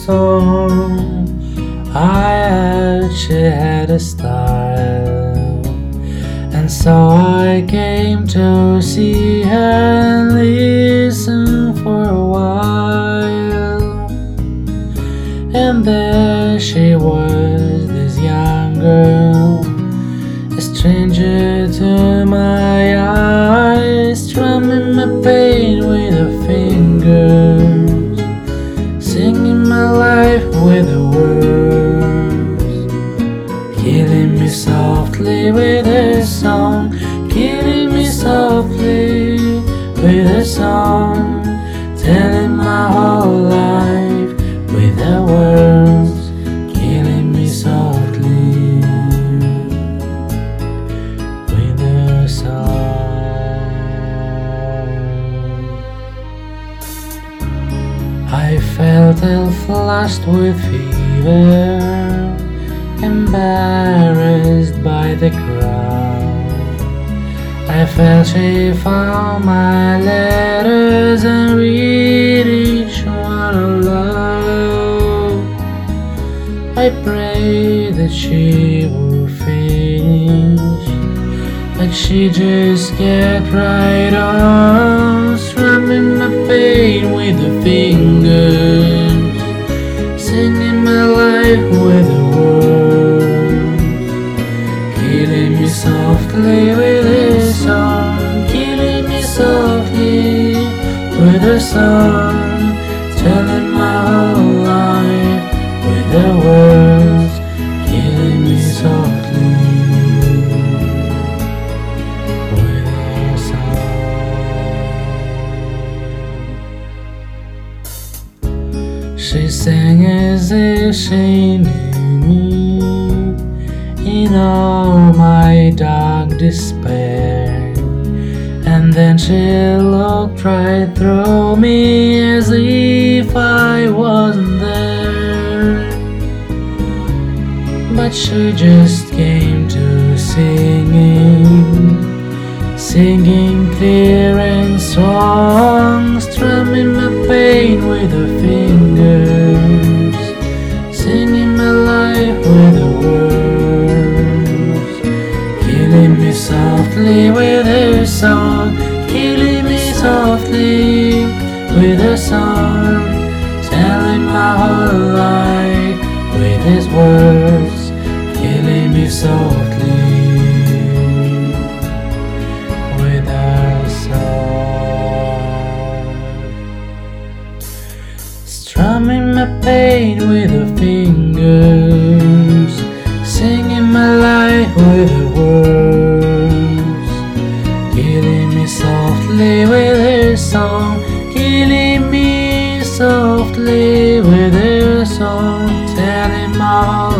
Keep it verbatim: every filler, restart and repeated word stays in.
song I had. She had a style, and so I came to see her and listen for a while. And there she was, this young girl, a stranger to my eyes, strumming my pain with her fingers, singing my life with her words, killing me softly with her song, killing me softly with her song, telling my whole life with her words, killing me softly with her song. I felt ill, flushed with fever, embarrassed by the crowd. I felt she found my letters and read each one aloud. I prayed that she would finish, but she just kept right on, strumming my pain with her fingers, singing my life with her words, killing me softly with her song, killing me softly with her song, telling my whole life with her words, killing me softly with her song. She sang as if she knew me in all my dark despair, and then she looked right through me as if I wasn't there. But she just came to singing, singing clear and strong, strumming my pain with her fingers, singing my life with her words, killing me softly with her song, killing me softly with her song, telling my whole life with his words, killing me softly with her song, strumming my pain with her fingers, singing my life with her words, killing me softly with her song, killing me softly with her song, telling my